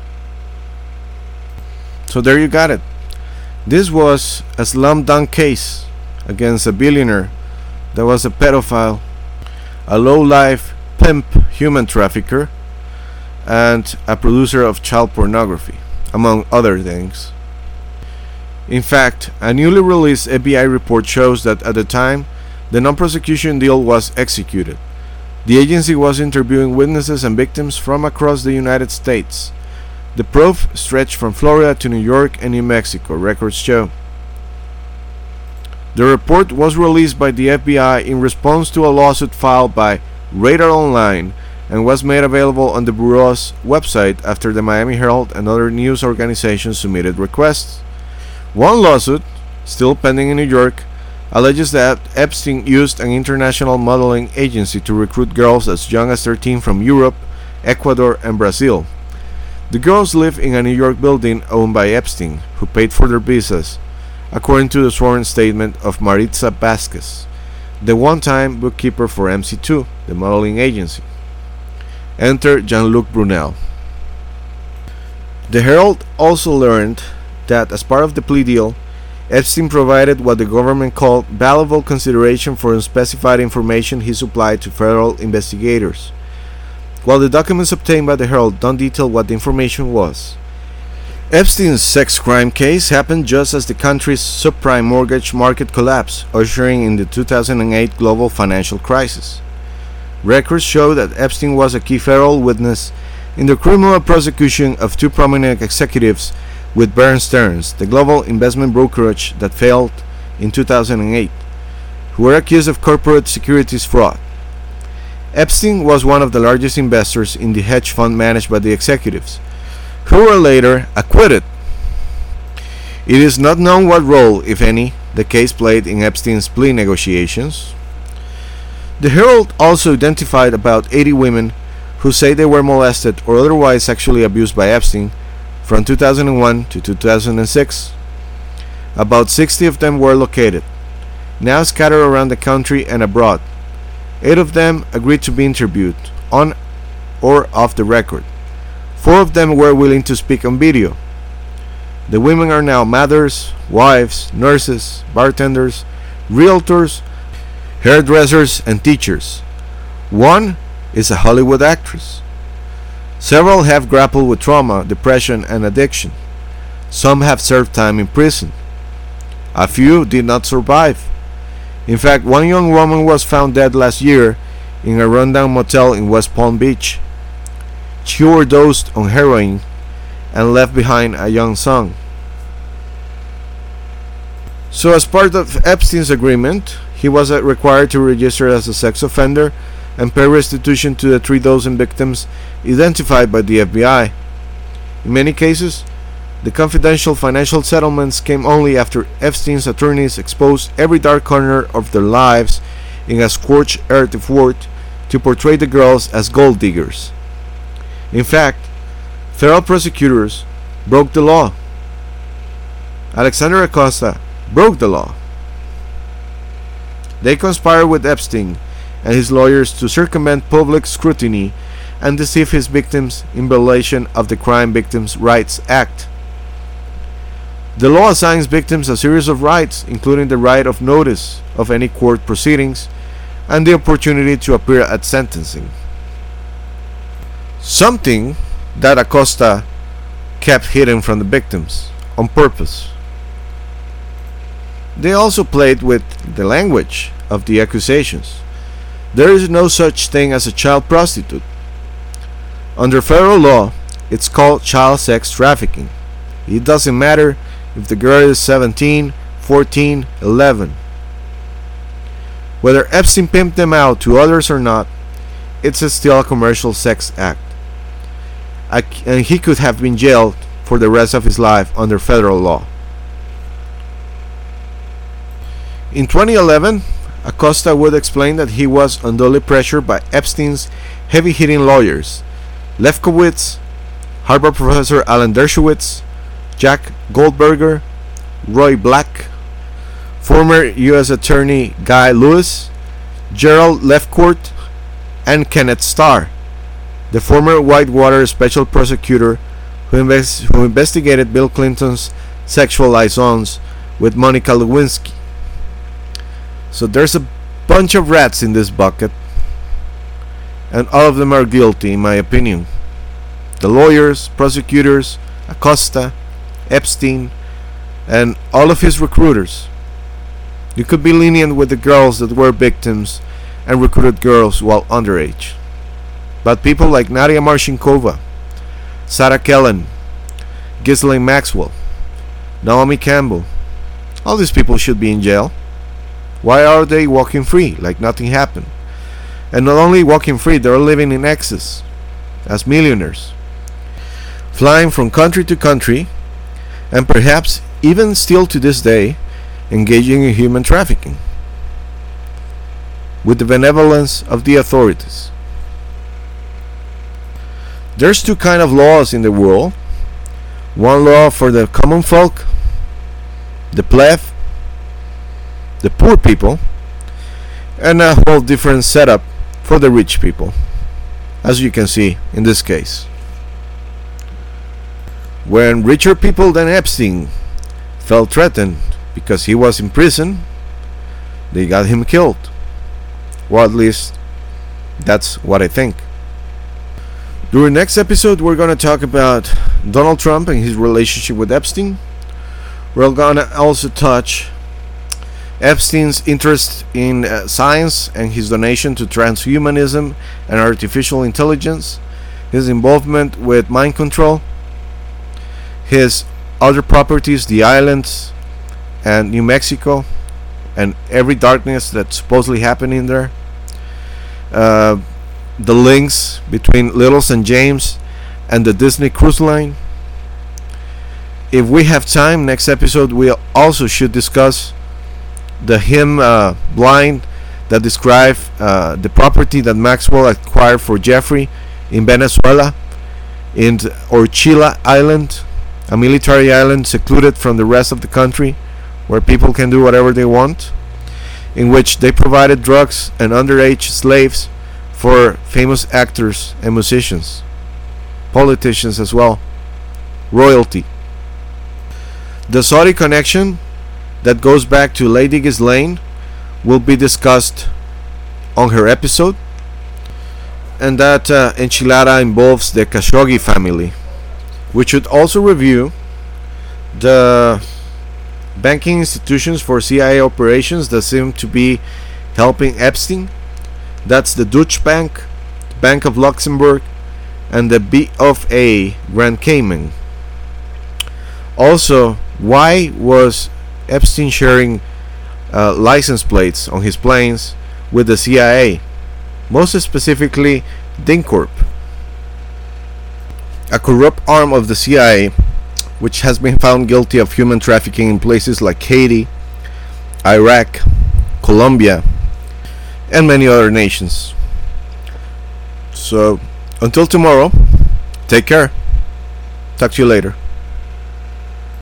So there you got it. This was a slam dunk case against a billionaire that was a pedophile, a low-life pimp human trafficker, and a producer of child pornography, among other things. In fact, a newly released F B I report shows that at the time the non-prosecution deal was executed, the agency was interviewing witnesses and victims from across the United States. The probe stretched from Florida to New York and New Mexico, records show. The report was released by the F B I in response to a lawsuit filed by Radar Online and was made available on the Bureau's website after the Miami Herald and other news organizations submitted requests. One lawsuit, still pending in New York, alleges that Epstein used an international modeling agency to recruit girls as young as thirteen from Europe, Ecuador, and Brazil. The girls live in a New York building owned by Epstein, who paid for their visas, according to the sworn statement of Maritza Vasquez, the one-time bookkeeper for M C two, the modeling agency. Enter Jean-Luc Brunel. The Herald also learned that as part of the plea deal, Epstein provided what the government called valuable consideration for unspecified information he supplied to federal investigators. While the documents obtained by the Herald don't detail what the information was, Epstein's sex crime case happened just as the country's subprime mortgage market collapsed, ushering in the two thousand eight global financial crisis. Records show that Epstein was a key federal witness in the criminal prosecution of two prominent executives with Bear Stearns, the global investment brokerage that failed in two thousand eight, who were accused of corporate securities fraud. Epstein was one of the largest investors in the hedge fund managed by the executives, who were later acquitted. It is not known what role, if any, the case played in Epstein's plea negotiations. The Herald also identified about eighty women who say they were molested or otherwise sexually abused by Epstein from two thousand one to two thousand six. About sixty of them were located, now scattered around the country and abroad. Eight of them agreed to be interviewed, on or off the record. Four of them were willing to speak on video. The women are now mothers, wives, nurses, bartenders, realtors, hairdressers, and teachers. One is a Hollywood actress. Several have grappled with trauma, depression, and addiction. Some have served time in prison. A few did not survive. In fact, one young woman was found dead last year in a rundown motel in West Palm Beach. She overdosed on heroin and left behind a young son. So as part of Epstein's agreement, he was required to register as a sex offender and pay restitution to the three dozen victims identified by the F B I. In many cases, the confidential financial settlements came only after Epstein's attorneys exposed every dark corner of their lives in a scorched earth effort to portray the girls as gold diggers. In fact, federal prosecutors broke the law. Alexander Acosta broke the law. They conspired with Epstein and his lawyers to circumvent public scrutiny and deceive his victims in violation of the Crime Victims' Rights Act. The law assigns victims a series of rights, including the right of notice of any court proceedings and the opportunity to appear at sentencing. Something that Acosta kept hidden from the victims on purpose. They also played with the language of the accusations. There is no such thing as a child prostitute. Under federal law, it's called child sex trafficking. It doesn't matter if the girl is seventeen, fourteen, eleven. Whether Epstein pimped them out to others or not, it's still a commercial sex act. And he could have been jailed for the rest of his life under federal law. In twenty eleven, Acosta would explain that he was unduly pressured by Epstein's heavy-hitting lawyers, Lefkowitz, Harvard professor Alan Dershowitz, Jack Goldberger, Roy Black, former U S Attorney Guy Lewis, Gerald Lefcourt, and Kenneth Starr, the former Whitewater special prosecutor who, invest- who investigated Bill Clinton's sexual liaisons with Monica Lewinsky. So there's a bunch of rats in this bucket, and all of them are guilty in my opinion. The lawyers, prosecutors, Acosta, Epstein, and all of his recruiters. You could be lenient with the girls that were victims and recruited girls while underage. But people like Nadia Marshenkova, Sarah Kellen, Ghislaine Maxwell, Naomi Campbell, all these people should be in jail. Why are they walking free like nothing happened? And not only walking free, they're living in excess as millionaires, flying from country to country, and perhaps even still to this day engaging in human trafficking with the benevolence of the authorities. There's two kind of laws in the world. One law for the common folk, the plebe, the poor people, and a whole different setup for the rich people, as you can see in this case. When richer people than Epstein felt threatened because he was in prison, they got him killed. Well, at least that's what I think. During next episode, we're going to talk about Donald Trump and his relationship with Epstein. We're going to also touch Epstein's interest in uh, science and his donation to transhumanism and artificial intelligence, his involvement with mind control, his other properties, the islands and New Mexico, and every darkness that's supposedly happening there, uh, the links between Little Saint James and the Disney Cruise Line. If we have time, next episode we also should discuss the hymn uh, Blind that describe uh, the property that Maxwell acquired for Jeffrey in Venezuela, in Orchila Island, a military island secluded from the rest of the country where people can do whatever they want, in which they provided drugs and underage slaves for famous actors and musicians, politicians as well, royalty. The Saudi connection that goes back to Lady Ghislaine will be discussed on her episode, and that uh, enchilada involves the Khashoggi family. We should also review the banking institutions for C I A operations that seem to be helping Epstein. That's the Deutsche Bank, the Bank of Luxembourg, and the B of A Grand Cayman. Also, why was Epstein sharing uh, license plates on his planes with the C I A, most specifically DynCorp, a corrupt arm of the C I A, which has been found guilty of human trafficking in places like Haiti, Iraq, Colombia, and many other nations. So, until tomorrow, take care. Talk to you later.